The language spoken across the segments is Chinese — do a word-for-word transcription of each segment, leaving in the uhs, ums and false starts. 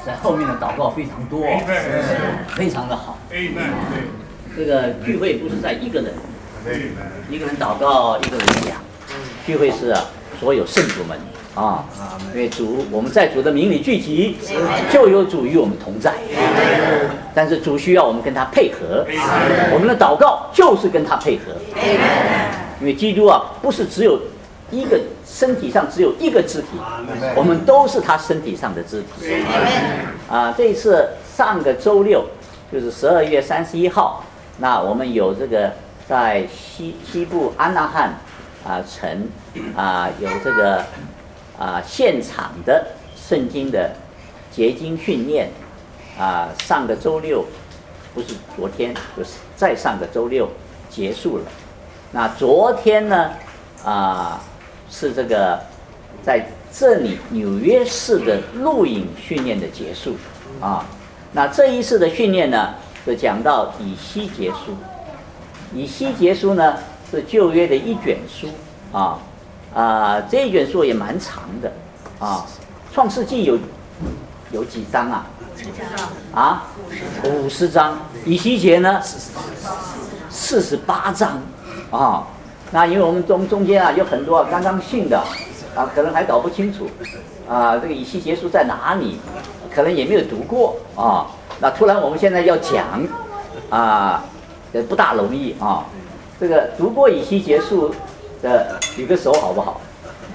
在后面的祷告非常多，非常的好。这个聚会不是在一个人，一个人祷告，一个人讲。聚会是啊，所有圣徒们啊，因为主我们在主的名里聚集，就有主与我们同在。但是主需要我们跟他配合，我们的祷告就是跟他配合。因为基督啊，不是只有一个身体上只有一个肢体，我们都是他身体上的肢体。啊，这一次上个周六就是十二月三十一号，那我们有这个在西西部安纳汉啊城啊有这个啊现场的圣经的结经训练啊，上个周六不是昨天，就是再上个周六结束了。那昨天呢啊是这个在这里纽约市的录影训练的结束啊。那这一次的训练呢，是讲到以西结书。以西结书呢是旧约的一卷书啊啊，这一卷书也蛮长的啊。创世纪有有几章啊？啊，五十章。以西结呢，四十八章啊。那因为我们中中间啊有很多啊刚刚信的啊，可能还搞不清楚啊，这个以西结书在哪里，可能也没有读过啊。那突然我们现在要讲啊，也不大容易啊。这个读过以西结书的举个手好不好？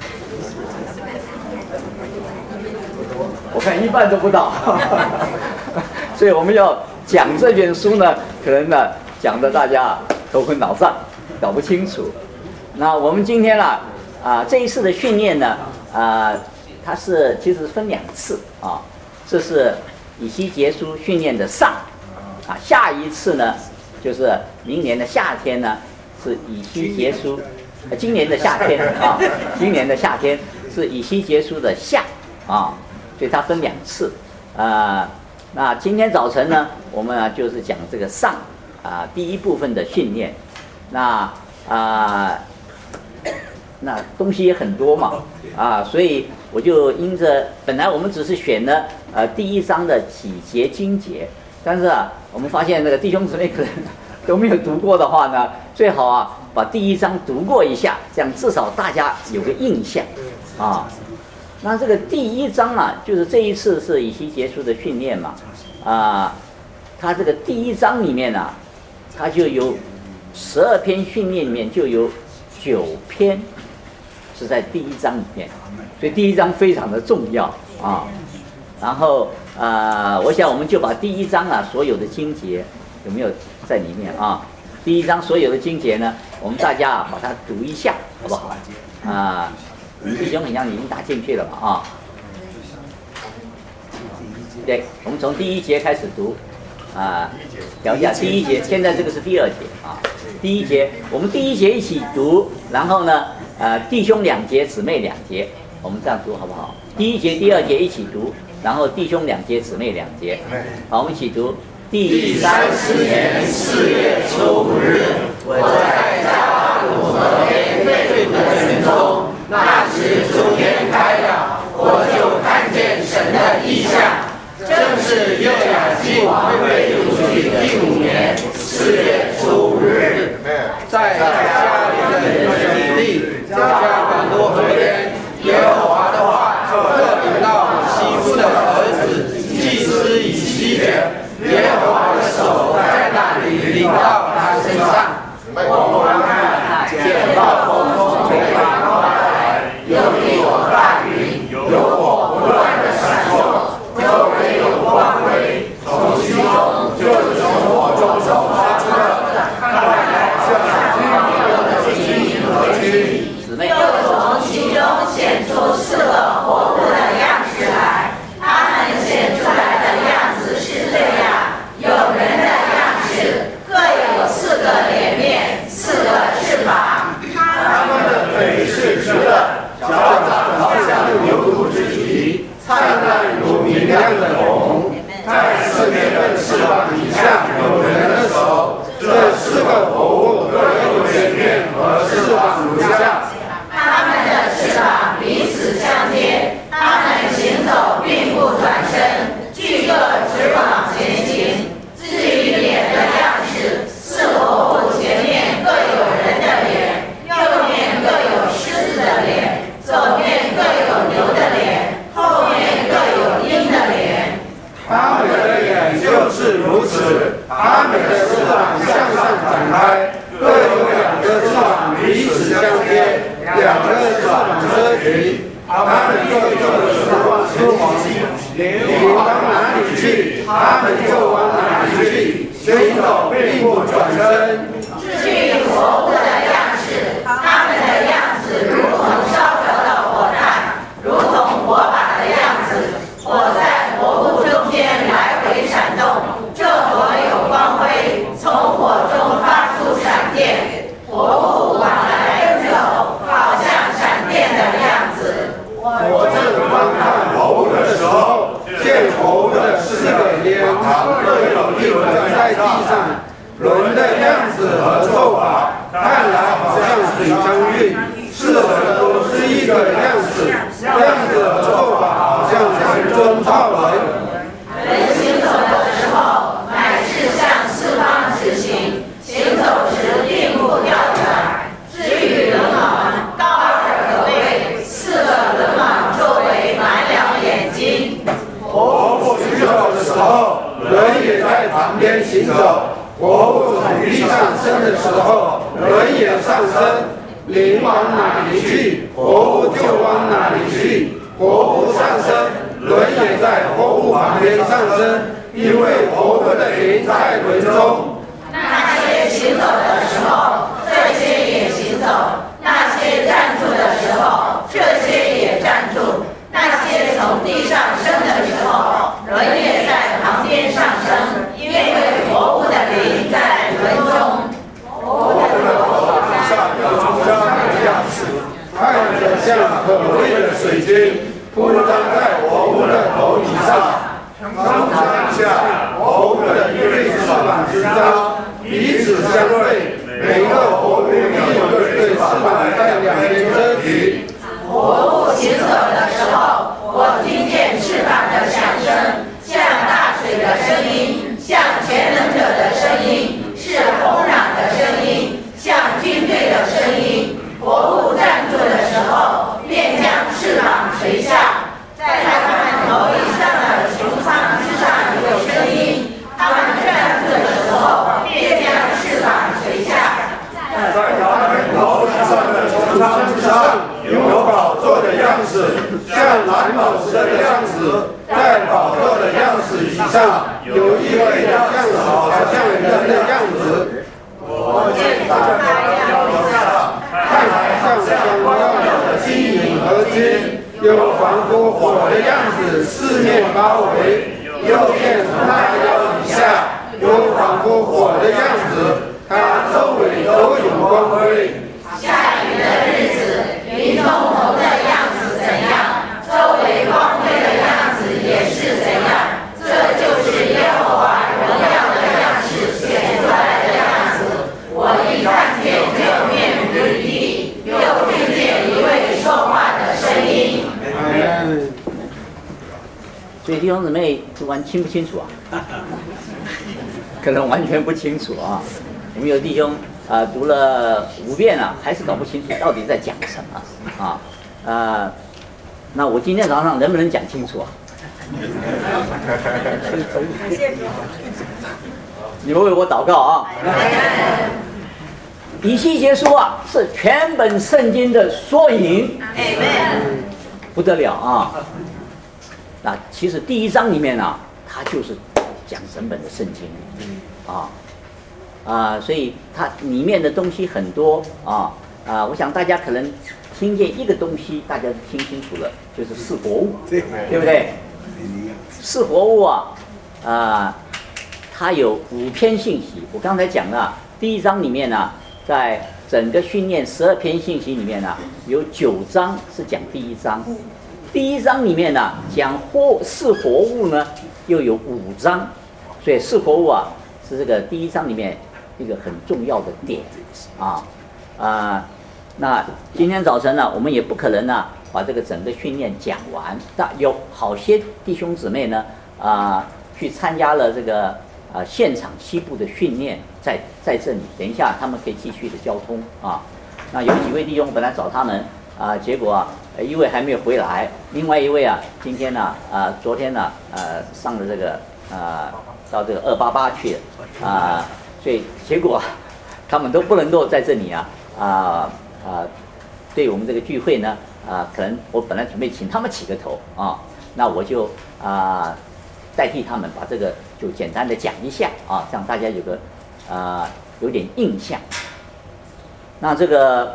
我看一半都不到，所以我们要讲这卷书呢，可能呢讲的大家头昏脑胀，搞不清楚。那我们今天啊啊这一次的训练呢啊，它是其实分两次啊，这是以西结书训练的上啊，下一次呢就是明年的夏天呢是以西结书，呃、今年的夏天啊，今年的夏天是以西结书的下啊。所以它分两次，啊、呃，那今天早晨呢，我们啊就是讲这个上啊、呃、第一部分的训练，那啊、呃、那东西也很多嘛，啊，所以我就因着本来我们只是选了呃第一章的几节经节，但是啊我们发现那个弟兄姊妹可能都没有读过的话呢，最好啊把第一章读过一下，这样至少大家有个印象啊。那这个第一章啊，就是这一次是以西结书的训练嘛，啊，它这个第一章里面啊，它就有十二篇训练里面就有九篇是在第一章里面，所以第一章非常的重要啊。然后啊、呃，我想我们就把第一章啊所有的经节有没有在里面啊？第一章所有的经节呢，我们大家啊把它读一下，好不好？啊。弟兄很像已经打进去了嘛啊？对，我们从第一节开始读啊，聊一下第一节。现在这个是第二节啊，第一节我们第一节一起读，然后呢，呃，弟兄两节，姊妹两节，我们这样读好不好？第一节、第二节一起读，然后弟兄两节，姊妹两节。好，我们一起读。 第三十年四月初五日，我在加巴鲁河边对土的群中。那时主天开了，我就看见神的异象，正是约雅基王被掳去第五年四月初五日，在加利的全地加百多河边，耶和华的话特领到西夫的儿子祭司以西结，耶和华的手在那里领到他身上。我观看，见暴风从北方刮来，有地有大云，有火不断的闪烁，周围有光辉，从虚空你往哪里去，他们就往哪里去，行走并不转身。 至于活物的样式，他们的样子如同烧着的火炭，如同火把的样子。火在活物中间来回闪动，这火有光辉，从火中发出闪电，活物往来奔走，好像闪电的样子。 我正观看活物的时候，见活物的四个脸各有一个在地上，轮的样子和做法，看来好像水相运，四个都是一个样子，样子和做法好像人中造人。 人行走的时候，乃是向四方直行，行走时并不掉转。至于轮蟒，高而可畏，四个轮蟒周围满了眼睛。 活物行走的时候，人也在旁边行走。活物从地上升的时候，人也上升。灵往哪里去，活物就往哪里去。活物上升，人也在活物旁边上升，因为活物的灵在轮中。 那些行走的时候，这些也行走；那些站住的时候，这些也站住；那些从地上升的时候，人也在旁边上升，因为活物的灵在轮中。 活物的头顶上有中央的样式，看着像可畏的水晶，铺张在活物的头顶上。中间下，活物的一对翅膀之张，彼此相对，每个活物有一对翅膀在两边遮体。 活物行走的时候，我听见翅膀的响声，像大水的声音，像全能者的声音，是轰嚷的声音，像军队的声音。活物站住的时候，便将翅膀垂下，在他们头顶上的穹苍之上有声音。他们站住的时候，便将翅膀垂下， 在他们头顶上的穹苍之上有宝座的样式，像蓝宝石的样子。在宝座的样式以上，有一位的样子好像人的样子。我见他在阳上，看来像闪光的金银和金，有仿佛火的样子四面包围。右见从他腰以下，有仿佛火的样子，他周围都有光辉。 下雨的日子，云中红的样子怎样，周围光辉的样子也是怎样。这就是耶和华荣耀的样式显出来的样子。我一看见就面如雨滴，又听见一位说话的声音。 所以弟兄姊妹不管清不清楚啊？可能完全不清楚啊。我们有弟兄啊、呃、读了五遍了，还是搞不清楚到底在讲什么啊？呃，那我今天早上能不能讲清楚啊？你们为我祷告啊！以西结书啊，是全本圣经的缩影，不得了啊！那其实第一章里面啊，它就是讲整本的圣经啊啊，所以它里面的东西很多啊啊，我想大家可能听见一个东西，大家都听清楚了，就是四活物，对不对？四活物啊啊，它有五篇信息。我刚才讲了，第一章里面呢、啊，在整个训练十二篇信息里面呢、啊，有九章是讲第一章。第一章里面呢，讲活四活物呢，又有五章，所以四活物啊是这个第一章里面一个很重要的点啊啊。那今天早晨呢，我们也不可能呢把这个整个训练讲完，但有好些弟兄姊妹呢啊去参加了这个啊现场西部的训练，在在这里，等一下他们可以继续的交通啊。那有几位弟兄本来找他们啊，结果啊。一位还没有回来，另外一位啊，今天呢，啊，昨天呢，呃，上了这个啊，到这个二八八去了啊，所以结果他们都不能够在这里啊啊啊，对我们这个聚会呢啊，可能我本来准备请他们起个头啊， 那我就啊、呃、代替他们把这个就简单的讲一下啊，让大家有个啊、呃、有点印象。那这个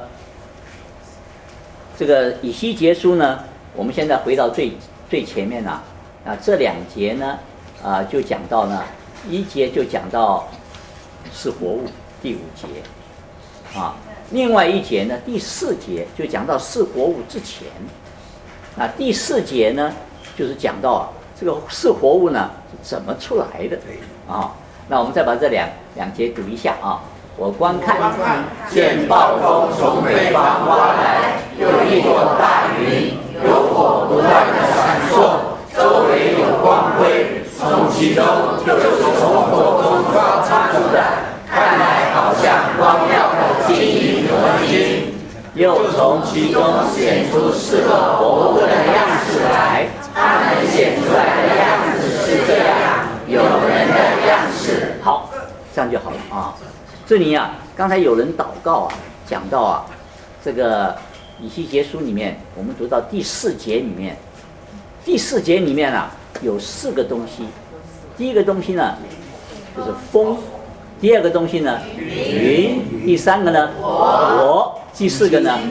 这个以西结书呢，我们现在回到最最前面啊，啊这两节呢啊、呃、就讲到呢，一节就讲到是活物，第五节啊，另外一节呢第四节就讲到是活物之前，那第四节呢就是讲到啊这个是活物呢是怎么出来的啊。那我们再把这两两节读一下啊。我观看， 见暴风从北方刮来，有一朵大云，有火不断的闪烁，周围有光辉，从其中就是从火中发出的，看来好像光耀的金银合金。又从其中显出四个活物的样式来，它们显出来的样子是这样，有人的样式。 好，这样就好了啊。这里啊，刚才有人祷告啊，讲到啊，这个以西结书里面，我们读到第四节里面，第四节里面啊有四个东西，第一个东西呢就是风，第二个东西呢云，第三个呢火，第四个呢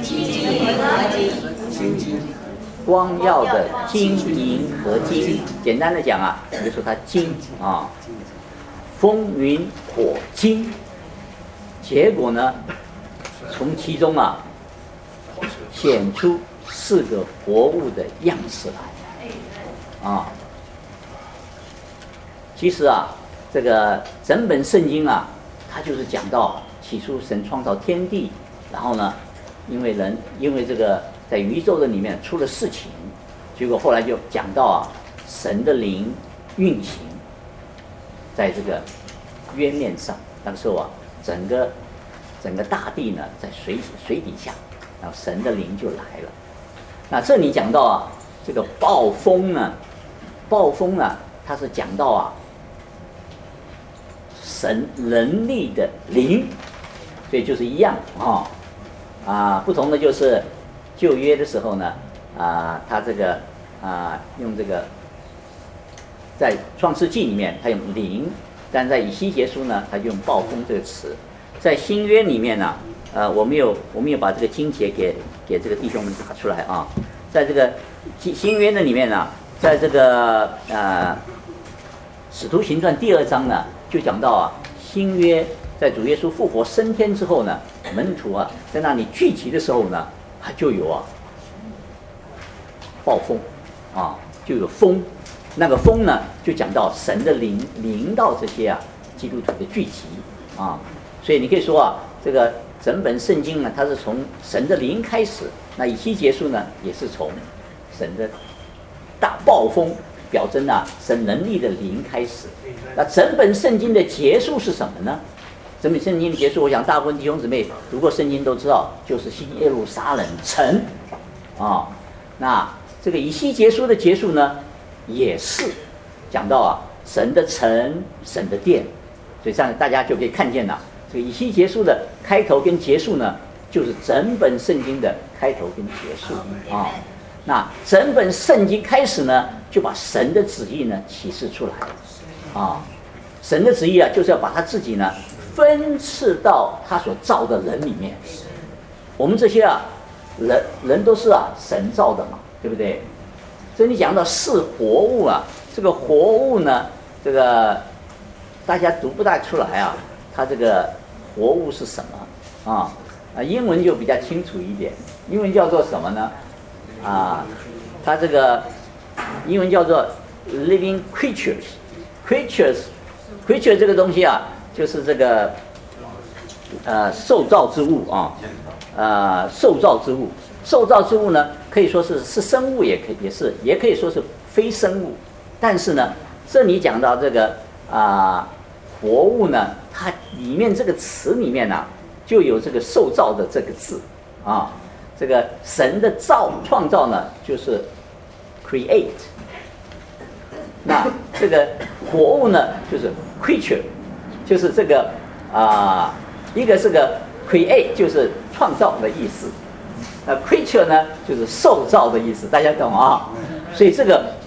光耀的金银合金。简单的讲啊，就说它金啊，风云火金。结果呢，从其中啊显出四个活物的样式来啊。其实啊，这个整本圣经啊，它就是讲到起初神创造天地，然后呢，因为人因为这个在宇宙的里面出了事情，结果后来就讲到啊，神的灵运行在这个渊面上，那个时候啊。整个整个大地呢，在水水底下，然后神的灵就来了。那这里讲到啊，这个暴风呢，暴风呢，它是讲到啊，神人力的灵，所以就是一样啊啊，不同的就是旧约的时候呢，啊，他这个啊用这个在创世纪里面，他用灵。但在以西结书呢，他就用暴风这个词。在新约里面呢，呃，我们有我们有把这个经节给给这个弟兄们打出来啊。在这个新约的里面呢，在这个呃使徒行传第二章呢，就讲到啊，新约在主耶稣复活升天之后呢，门徒啊在那里聚集的时候呢，他就有啊暴风啊，就有风。那个风呢，就讲到神的灵临到这些啊基督徒的聚集啊，所以你可以说啊，这个整本圣经呢，它是从神的灵开始，那以西结束呢，也是从神的大暴风表征啊神能力的灵开始。那整本圣经的结束是什么呢？整本圣经的结束，我想大部分弟兄姊妹读过圣经都知道，就是新耶路撒冷城啊。那这个以西结书的结束呢？也是讲到啊，神的城，神的殿，所以这样大家就可以看见了，这个以西结书的开头跟结束呢，就是整本圣经的开头跟结束啊。那整本圣经开始呢，就把神的旨意呢启示出来啊。神的旨意啊，就是要把他自己呢分赐到他所造的人里面。我们这些啊人人都是啊神造的嘛，对不对？所以你讲到是活物啊，这个活物呢，这个大家读不大出来啊，它这个活物是什么啊？啊，英文就比较清楚一点，英文叫做什么呢？啊，它这个英文叫做 living creatures，creatures，creature 这个东西啊，就是这个呃受造之物啊，呃受造之物。受造之物呢，可以说是是生物，也可以也是也可以说是非生物。但是呢，这里讲到这个啊、呃、活物呢，它里面这个词里面呢、啊，就有这个受造的这个字啊。这个神的造创造呢，就是 create。那这个活物呢，就是 creature， 就是这个啊、呃，一个是个 create， 就是创造的意思。那 creature 呢，就是受造的意思，大家懂啊？所以这个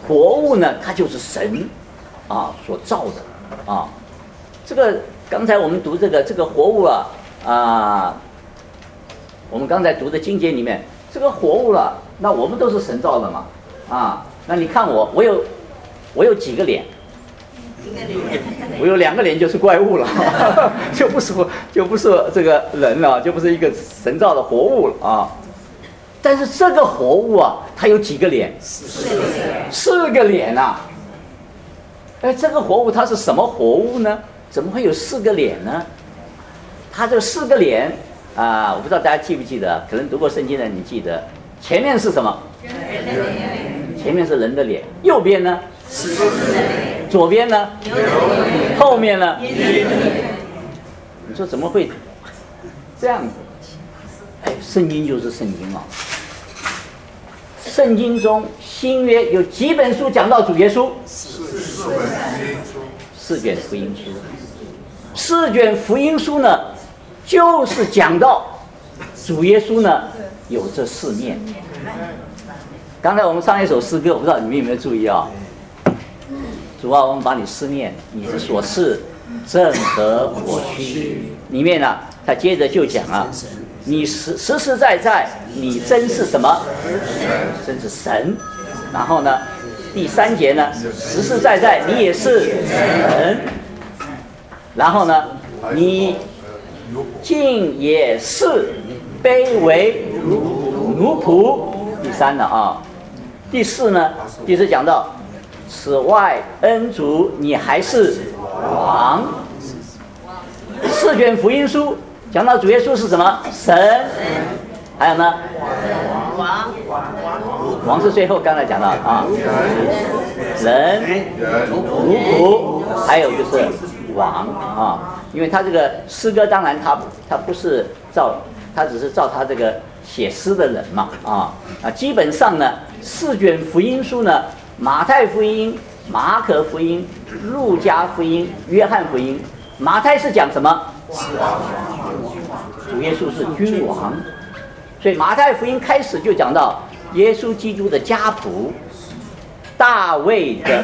活物呢，它就是神啊所造的啊。这个刚才我们读这个这个活物啊啊，我们刚才读的经节里面，这个活物了，那我们都是神造的嘛啊。那你看我，我有我有几个脸？我有两个脸就是怪物了，就不是就不是这个人了，就不是一个神造的活物了啊。但是这个活物啊，它有几个脸？四个脸。四个脸啊！哎，这个活物它是什么活物呢？怎么会有四个脸呢？它这四个脸啊，我不知道大家记不记得，可能读过圣经的你记得，前面是什么？前面是人的脸，右边呢？狮子的脸，左边呢？牛的脸，后面呢？你说怎么会这样子？哎，圣经就是圣经啊！圣经中新约有几本书讲到主耶稣？四本福音书，四卷福音书。四卷福音书呢，就是讲到主耶稣呢有这四面。刚才我们唱一首诗歌，我不知道你们有没有注意啊？主啊，我们把你思念，你之所是正合我需。里面呢，他接着就讲啊，你实实实在在，你真是什么？真是神。然后呢，第三节呢，实实在在，你也是人。然后呢，你竟也是卑微如奴仆。第三了啊，第四呢，第四讲到。此外，恩主你还是王。四卷福音书讲到主耶稣是什么？神。还有呢？王。王是最后刚才讲到啊。人、奴仆，还有就是王啊。因为他这个诗歌，当然他他不是照，他只是照他这个写诗的人嘛啊啊。基本上呢，四卷福音书呢。马太福音、马可福音、路加福音、约翰福音。马太是讲什么？主耶稣是君王，所以马太福音开始就讲到耶稣基督的家谱，大卫的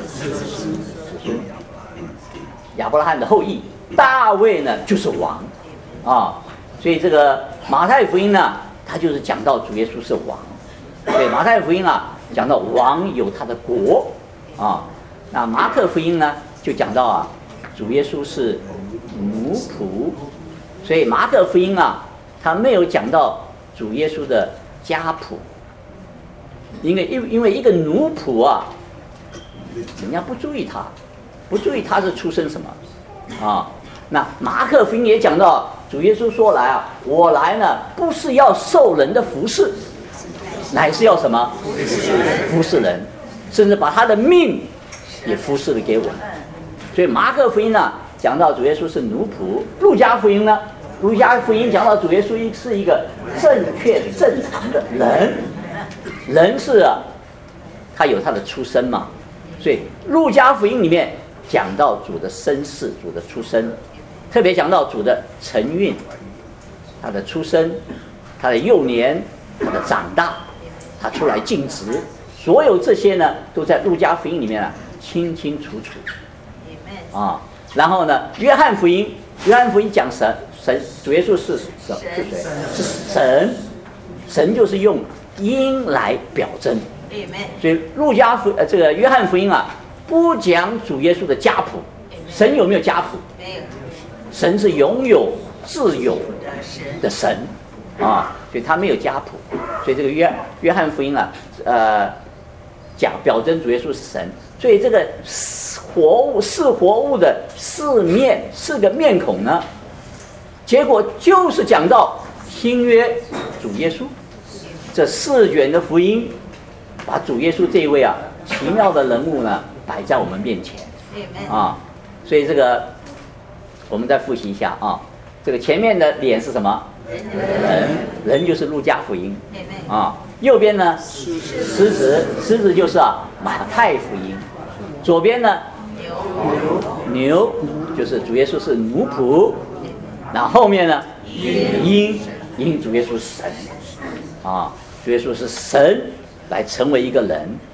亚伯拉罕的后裔，大卫呢就是王啊，所以这个马太福音呢，它就是讲到主耶稣是王。对，马太福音啊。讲到王有他的国啊，那马可福音呢就讲到啊，主耶稣是奴仆，所以马可福音啊，他没有讲到主耶稣的家谱，因为因因为一个奴仆啊，人家不注意他，不注意他是出身什么啊。那马可福音也讲到主耶稣说来啊，我来呢不是要受人的服侍。乃是要什么？服侍人，甚至把他的命也服侍了给我们。所以马可福音呢讲到主耶稣是奴仆，路加福音呢，路加福音讲到主耶稣是一个正确正常的人，人是啊，他有他的出身嘛。所以路加福音里面讲到主的身世、主的出身，特别讲到主的承运，他的出生，他的幼年，他的长大。他出来尽职，所有这些呢，都在路加福音里面啊，清清楚楚。啊，然后呢，约翰福音，约翰福音讲神，神主耶稣是什是谁？是神，神就是用因来表征。所以路加福呃这个约翰福音啊，不讲主耶稣的家谱，神有没有家谱？没有。神是拥有自有的神。啊，所以他没有家谱，所以这个约约翰福音啊，呃，讲表征主耶稣是神，所以这个活物是活物的四面四个面孔呢，结果就是讲到新约主耶稣，这四卷的福音，把主耶稣这一位啊奇妙的人物呢摆在我们面前，啊，所以这个我们再复习一下啊，这个前面的脸是什么？人，人就是路加福音啊。右边呢，狮子，狮子就是啊马太福音。左边呢，牛，牛就是主耶稣是奴仆。然后后面呢，鹰，鹰主耶稣是神啊，主耶稣是神来成为一个人，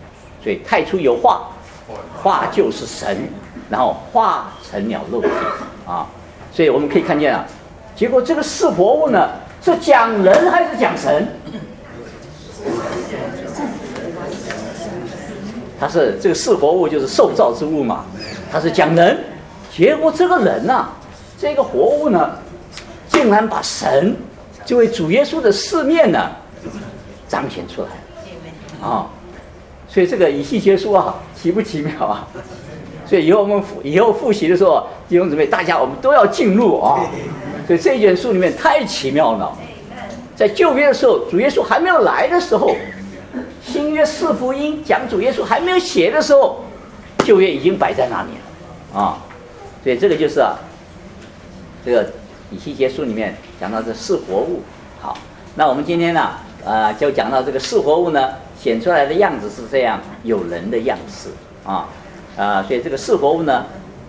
所以太初有话，话就是神，然后化成了肉体啊。所以我们可以看见啊，结果这个四活物呢，是讲人还是讲神？它是这个四活物就是受造之物嘛，它是讲人，结果这个人呐、啊，这个活物呢，竟然把神这位主耶稣的四面呢彰显出来啊！所以这个以西结书啊，奇不奇妙啊？所以以后我们以后复习的时候，弟兄姊妹，大家我们都要进入啊！所以这卷书里面太奇妙了。在旧约的时候，主耶稣还没有来的时候，新约四福音讲主耶稣还没有写的时候，旧约已经摆在那里了啊！所以这个就是啊，这个以西结书里面讲到这四活物。好，那我们今天呢，呃，就讲到这个四活物呢，显出来的样子是这样，有人的样式啊。啊，所以这个四活物呢，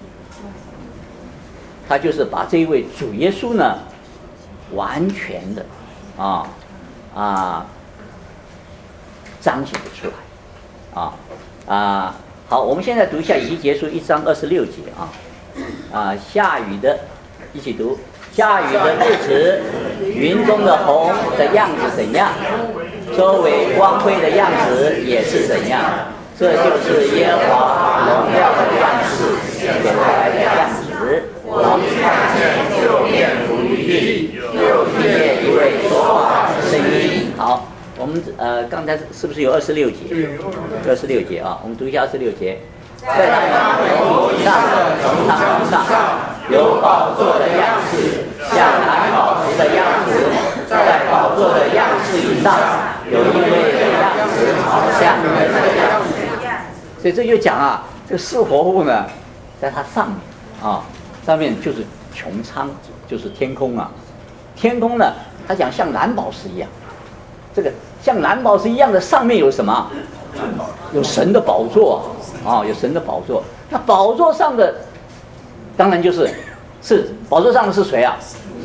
他就是把这一位主耶稣呢，完全的啊啊彰显出来啊啊。好，我们现在读一下以西结书一章二十六节啊啊，下雨的，一起读。下雨的日子，云中的虹的样子怎样，周围光辉的样子也是怎样。这就是耶和华荣耀的样式，显出来的样子。我看见就变伏于地，又听见一位说话的声音。好，我们呃刚才是不是有二十六节？二十六节啊，我们读一下二十六节。在他们头以上的穹苍上，有宝座的样式，像蓝宝石的样子。在宝座的样式以上，有一位的样子，好像人的样子。所以这就讲啊，这个四活物呢，在它上面啊，上面就是穹苍，就是天空啊。天空呢，它讲像蓝宝石一样，这个像蓝宝石一样的上面有什么？有神的宝座啊，有神的宝座。那宝座上的，当然就是是宝座上的是谁啊？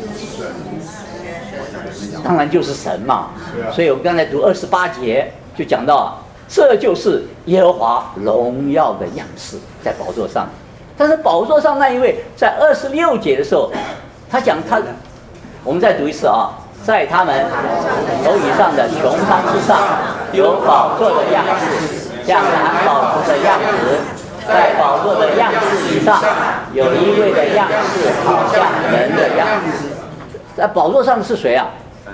当然就是神嘛。所以我刚才读二十八节就讲到啊。这就是耶和华荣耀的样式，在宝座上。但是宝座上那一位，在二十六节的时候，他讲他，我们再读一次啊，在他们头以上的穹苍之上，有宝座的样式，像蓝宝石的样子。在宝座的样式以上，有一位的样式，好像人的样子。在宝座上是谁啊？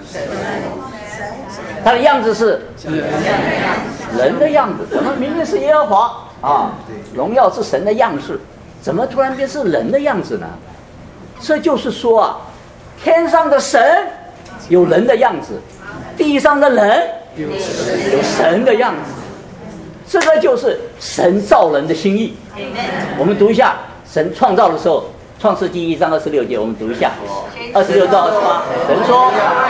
他的样子是人的样子，怎么明明是耶和华啊？荣耀是神的样式，怎么突然变是人的样子呢？这就是说啊，天上的神有人的样子，地上的人有神的样子，这个就是神造人的心意。我们读一下神创造的时候，创世纪一章二十六节，我们读一下，二十六到二十八。神说：“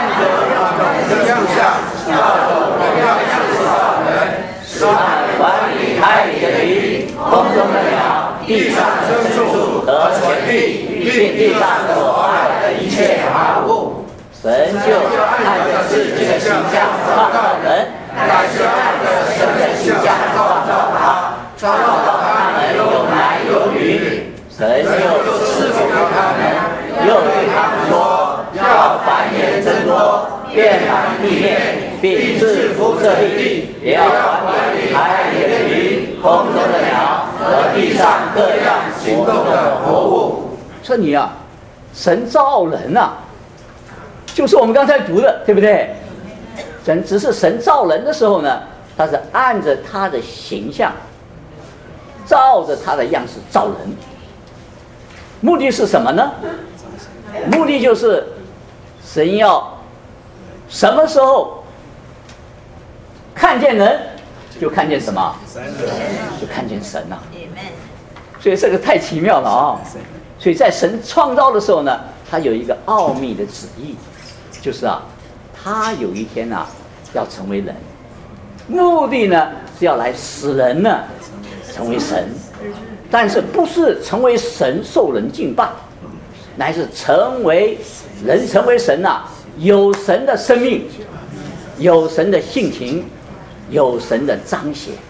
使他们管理海里的鱼、空中的鸟、地上的牲畜和全地，并地上所爱的一切万物。”神就按着自己的形象创造人，乃是按着神的形象创造他，创造他们有男有女。神又赐福给他们，又对他们说：“要繁衍增多，遍满地面，并制服这地，也要管理海里的鱼、空中的鸟和地上各样行动的活物。”这里啊，神造人啊，就是我们刚才读的，对不对？神只是神造人的时候呢，他是按着他的形象，照着他的样式造人。目的是什么呢？目的就是神要什么时候看见人，就看见什么？就看见神啊！所以这个太奇妙了啊！所以在神创造的时候呢，他有一个奥秘的旨意，就是啊，他有一天啊要成为人，目的呢是要来使人呢成为神。但是不是成为神受人敬拜，乃是成为人成为神啊，有神的生命，有神的性情，有神的彰显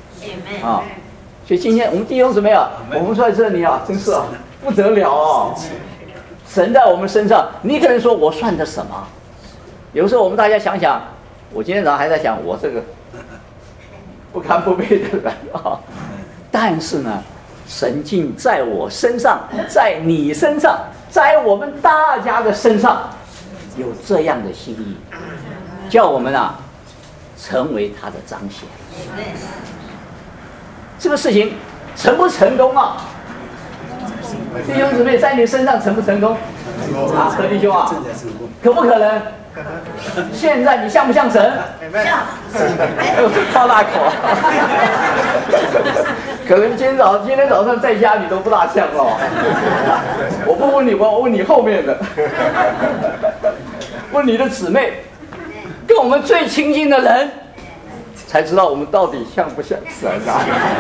啊。所以今天我们弟兄姊妹啊，我们坐在这里啊，真是啊不得了哦。神在我们身上，你可能说我算的什么？有时候我们大家想想，我今天早上还在想，我这个不堪不配的人啊，但是呢，神竟在我身上，在你身上，在我们大家的身上，有这样的心意，叫我们啊成为他的彰显。这个事情成不成功啊？弟兄姊妹，在你身上成不成功？啊，何弟兄啊，可不可能？现在你像不像神？像。哎呦，超大口。可能今天早今天早上在家你都不大像哦。我不问你，我问你后面的。问你的姊妹，跟我们最亲近的人，才知道我们到底像不像神啊？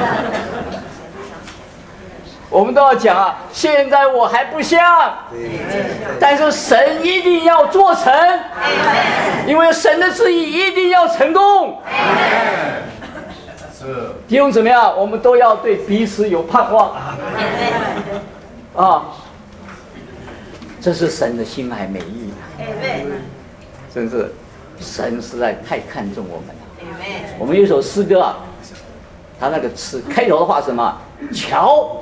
我们都要讲啊，现在我还不像，但是神一定要做成，因为神的旨意一定要成功。弟兄姊妹啊，我们都要对彼此有盼望啊，这是神的心爱美意，真是神实在太看重我们了。我们有一首诗歌啊，他那个词开头的话是什么？瞧，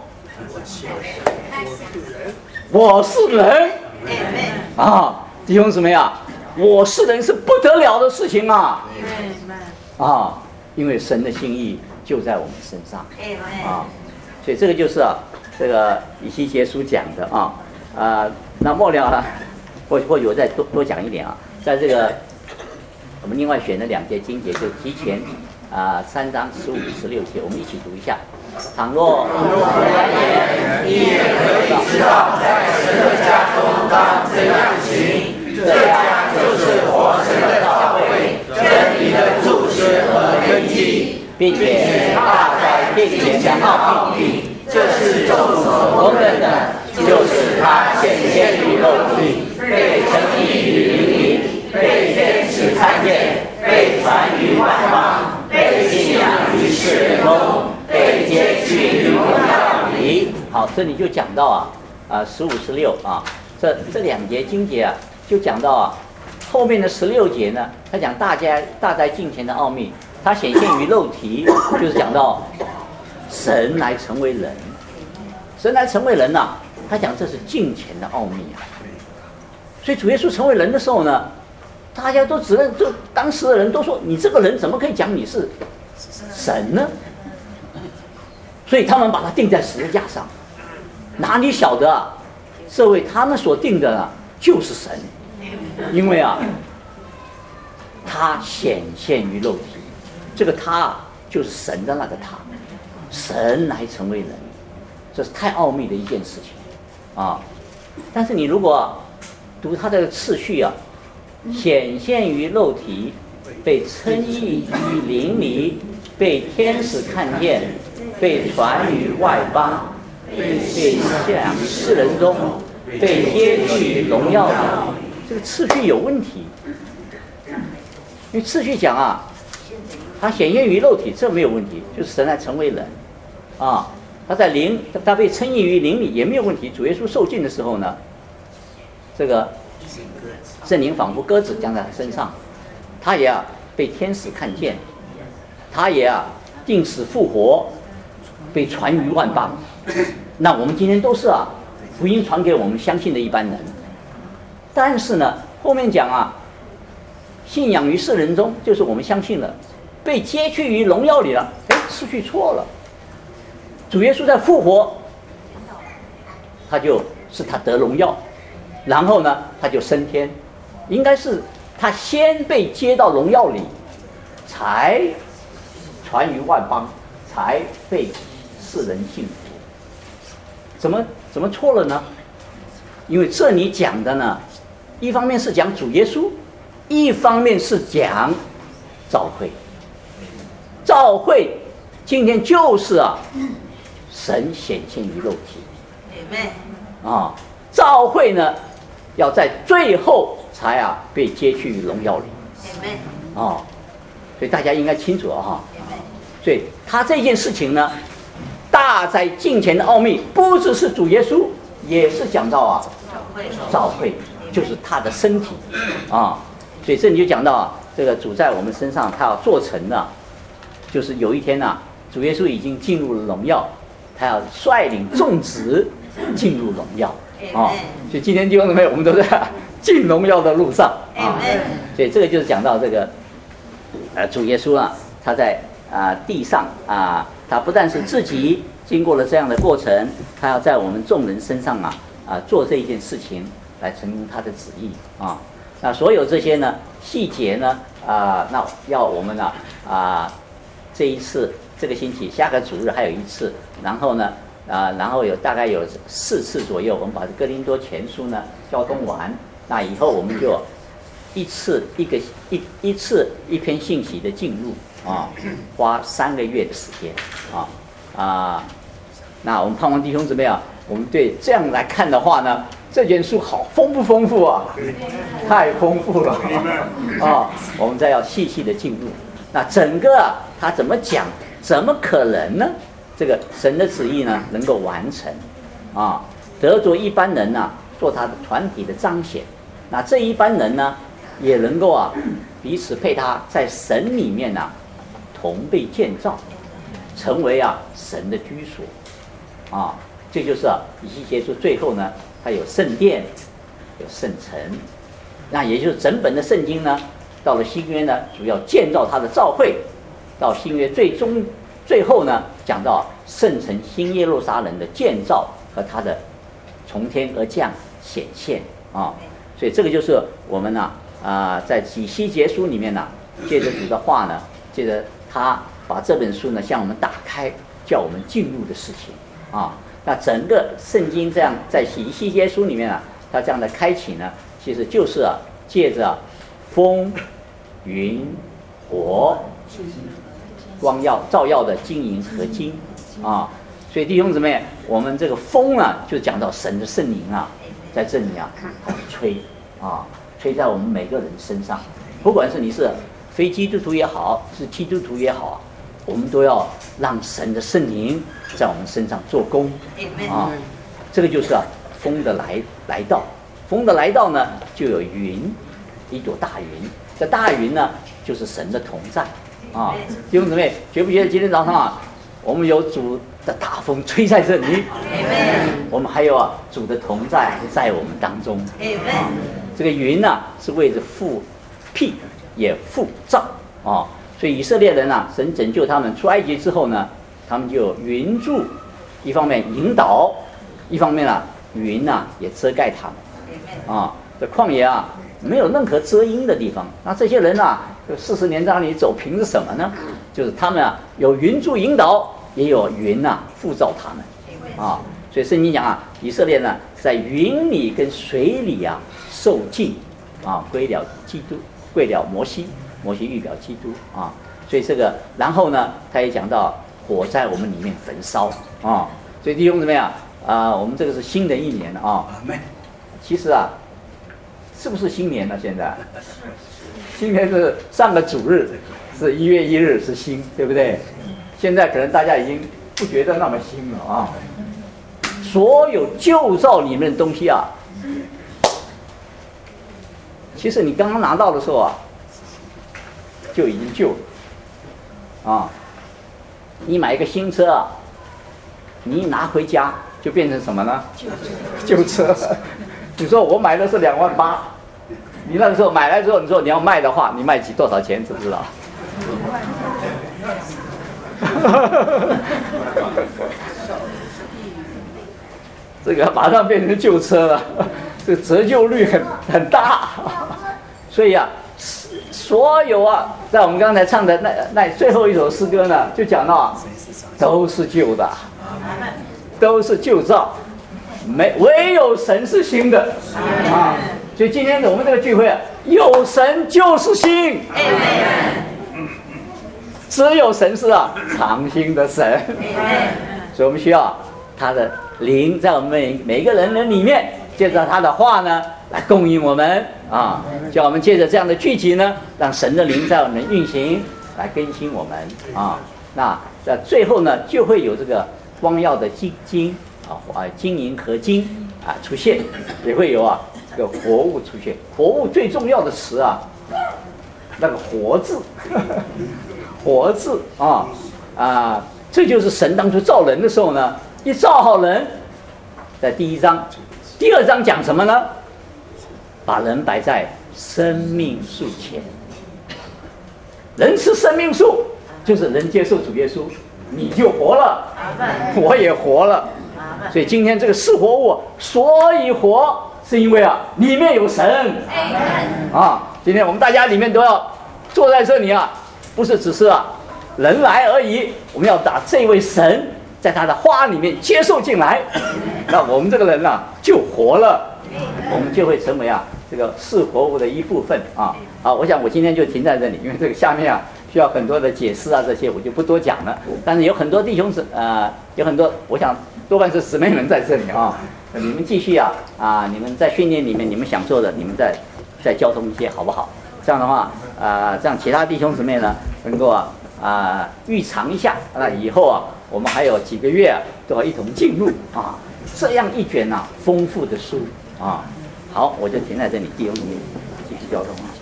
我是人啊，弟兄姊妹啊，我是人是不得了的事情啊啊，因为神的心意就在我们身上啊，所以这个就是啊，这个以西结书讲的啊啊，那末了呢，或或许我再多多讲一点啊，在这个我们另外选的两节经节，就提前啊三章十五十六节，我们一起读一下。倘若你也可以知道，在神的家中当怎样行，这家就是活神的教会，真理的柱石和根基， 并且大在并且讲奥秘， 这是众所公认的，就是他显现于肉体，被称义于灵里，被天使看见，被传于万邦，被信仰于世人中，被接去于荣耀里。 好，这里就讲到啊啊十五十六啊，这这两节经节啊，就讲到啊后面的十六节呢，他讲大家大在近前的奥秘，他显现于肉体，就是讲到神来成为人，神来成为人呐、啊，他讲这是近前的奥秘啊。所以主耶稣成为人的时候呢，大家都只认，就当时的人都说，你这个人怎么可以讲你是神呢？所以他们把他钉在十字架上，哪里晓得啊？这位他们所定的啊，就是神，因为啊，他显现于肉体，这个他啊，就是神的那个他，神来成为人，这是太奥秘的一件事情啊。但是你如果读他的次序啊，显现于肉体，被称义于灵里，被天使看见，被传于外邦，被向世人中，被接去荣耀里。这个次序有问题，因为次序讲啊，他显现于肉体，这没有问题，就是神来成为人啊。他在灵，他被称义于灵里也没有问题。主耶稣受尽的时候呢，这个圣灵仿佛鸽子降在他身上，他也啊被天使看见，他也啊定死复活，被传于万邦。那我们今天都是啊福音传给我们相信的一般人，但是呢后面讲啊，信仰于世人中，就是我们相信了，被接去于荣耀里了。哎，次序错了。主耶稣在复活，他就是他得荣耀，然后呢他就升天，应该是他先被接到荣耀里，才传于万邦，才被世人信服。怎么怎么错了呢？因为这里讲的呢，一方面是讲主耶稣，一方面是讲教会。教会今天就是啊，神显现于肉体。啊，教会呢，要在最后才啊被接去荣耀里。啊，所以大家应该清楚啊哈。 所以他这件事情呢，大在敬虔的奥秘，不只是主耶稣，也是讲到啊，教会就是他的身体啊。所以这里就讲到啊，这个主在我们身上，他要做成的，就是有一天啊，主耶稣已经进入了荣耀，他要率领众子进入荣耀啊。所以今天弟兄姊妹，我们都在进荣耀的路上啊。所以这个就是讲到这个，呃，主耶稣啊，他在啊、呃、地上啊，他不但是自己经过了这样的过程，他要在我们众人身上啊啊做这一件事情，来成功他的旨意啊。那所有这些呢细节呢啊、呃，那要我们呢啊、呃、这一次这个星期下个主日还有一次，然后呢啊、呃、然后有大概有四次左右，我们把哥林多前书呢交通完，那以后我们就一次一个一一次一篇信息的进入啊，花三个月的时间啊啊，那我们盼望弟兄姊妹啊，我们对这样来看的话呢，这卷书好丰不丰富啊？太丰富了啊！我们再要细细的进入。那整个啊，他怎么讲？怎么可能呢？这个神的旨意呢，能够完成啊？得着一般人呢、啊，做他的团体的彰显。那这一般人呢，也能够啊，彼此配他，在神里面呢、啊，同被建造，成为啊神的居所啊。这就是啊，以西结书最后呢。它有圣殿，有圣城，那也就是整本的圣经呢，到了新约呢，主要建造它的教会，到新约最终最后呢，讲到圣城新耶路撒冷的建造和它的从天而降显现啊，所以这个就是我们呢啊、呃，在以西结书里面呢，借着主的话呢，借着他把这本书呢向我们打开，叫我们进入的事情啊。那整个圣经这样在以西结书里面啊，它这样的开启呢，其实就是啊，借着风、云、火、光耀、照耀的金银和金啊。所以弟兄姊妹，我们这个风啊，就讲到神的圣灵啊，在这里啊，它吹啊，吹在我们每个人身上，不管是你是非基督徒也好，是基督徒也好，我们都要让神的圣灵在我们身上做工啊，这个就是啊风的来来到，风的来到呢，就有云，一朵大云，这大云呢就是神的同在啊。弟兄姊妹，觉不觉得今天早上啊，我们有主的大风吹在这里，我们还有啊主的同在在我们当中啊。这个云呢、啊、是为着复辟也复造啊，所以以色列人啊，神拯救他们出埃及之后呢，他们就云柱，一方面引导，一方面啊，云啊也遮盖他们啊。这旷野啊没有任何遮阴的地方，那这些人啊，就四十年在那里走，凭着什么呢？就是他们啊有云柱引导，也有云啊复造他们啊。所以圣经讲啊，以色列呢在云里跟水里啊受浸啊，归了基督，归了摩西，摩西预表基督啊。所以这个，然后呢，他也讲到火在我们里面焚烧啊。所以弟兄姊妹啊，啊，我们这个是新的一年啊。其实啊，是不是新年呢？现在，新年是上个主日是一月一日是新，对不对？现在可能大家已经不觉得那么新了啊。所有旧造里面的东西啊，其实你刚刚拿到的时候啊，就已经旧了啊。你买一个新车啊，你一拿回家就变成什么呢？旧车。你说我买的是两万八，你那个时候买来之后，你说你要卖的话，你卖几多少钱？知不知道？这个马上变成旧车了，这个折旧率很很大，所以啊，所有啊，在我们刚才唱的那那最后一首诗歌呢，就讲到啊，都是旧的，都是旧造，没唯有神是新的啊。所以今天我们这个聚会啊，有神就是新，只有神是啊常新的神，所以我们需要他的灵在我们每每一个人的里面，借着他的话呢来供应我们啊，叫我们借着这样的聚集呢，让神的灵在我们运行，来更新我们啊。 那在最后呢，就会有这个光耀的金金啊啊金银合金啊出现，也会有啊这个活物出现。活物最重要的词啊，那个活字，活字啊啊，这就是神当初造人的时候呢，一造好人，在第一章，第二章讲什么呢？把人摆在生命树前，人吃生命树，就是人接受主耶稣，你就活了，我也活了。所以今天这个是活物，所以活，是因为啊，里面有神啊。今天我们大家里面都要坐在这里啊，不是只是啊人来而已，我们要把这位神在他的花里面接受进来，那我们这个人啊就活了，我们就会成为啊这个是活物的一部分啊。好，我想我今天就停在这里，因为这个下面啊需要很多的解释啊，这些我就不多讲了。但是有很多弟兄姊呃有很多，我想多半是姊妹们在这里啊，你们继续啊啊，你们在训练里面你们想做的，你们再再交通一些好不好？这样的话啊、呃，这样其他弟兄姊妹呢能够啊啊预尝一下，那以后啊我们还有几个月啊都要一同进入啊这样一卷啊丰富的书啊。好，我就停在这里，弟兄姊妹继续交通啊。